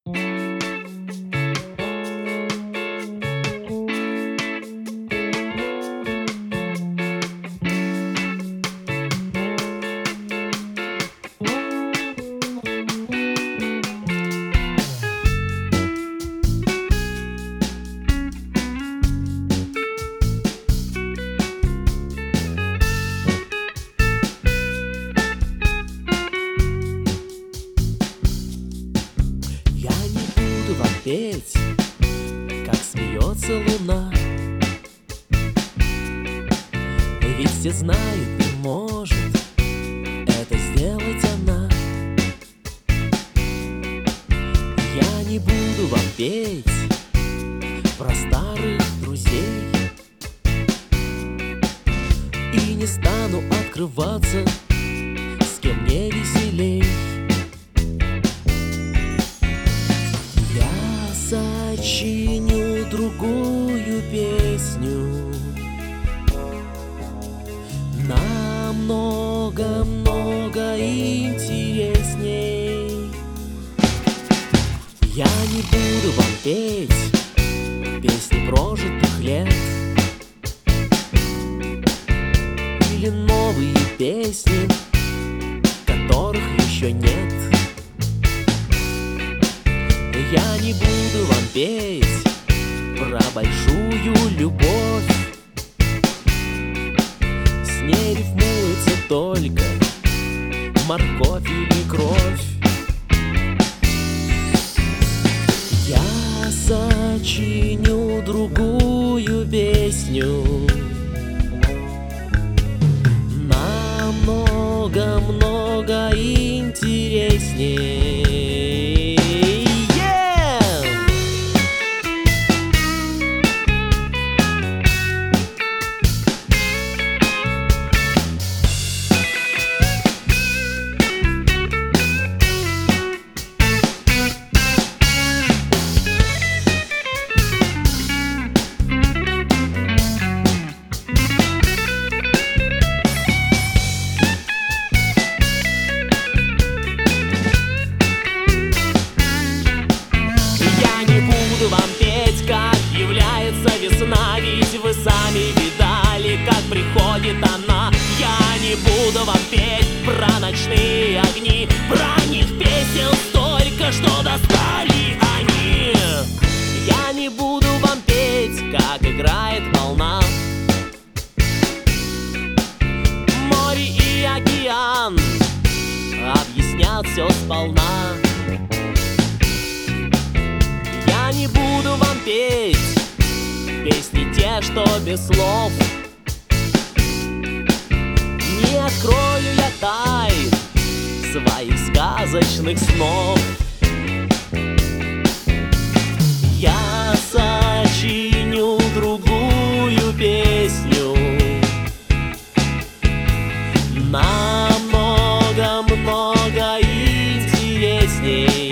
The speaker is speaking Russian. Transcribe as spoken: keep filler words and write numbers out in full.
Петь, как смеется луна. Ведь все знают, не может это сделать она. Я не буду вам петь про старых друзей и не стану открываться, с кем мне веселей. Сочиню другую песню, намного-много интересней. Я не буду вам петь песни прожитых лет или новые песни, которых еще нет. Я не буду вам петь про большую любовь. С ней рифмуется только морковь или кровь. Я сочиню другую песню, намного-много интересней. Весна, ведь вы сами видали, как приходит она. Я не буду вам петь про ночные огни, про них песен столько, что достали они. Я не буду вам петь, как играет волна. Море и океан объяснят все сполна. Я не буду вам петь песни те, что без слов. Не открою я тайн своих сказочных снов. Я сочиню другую песню, намного-много интересней.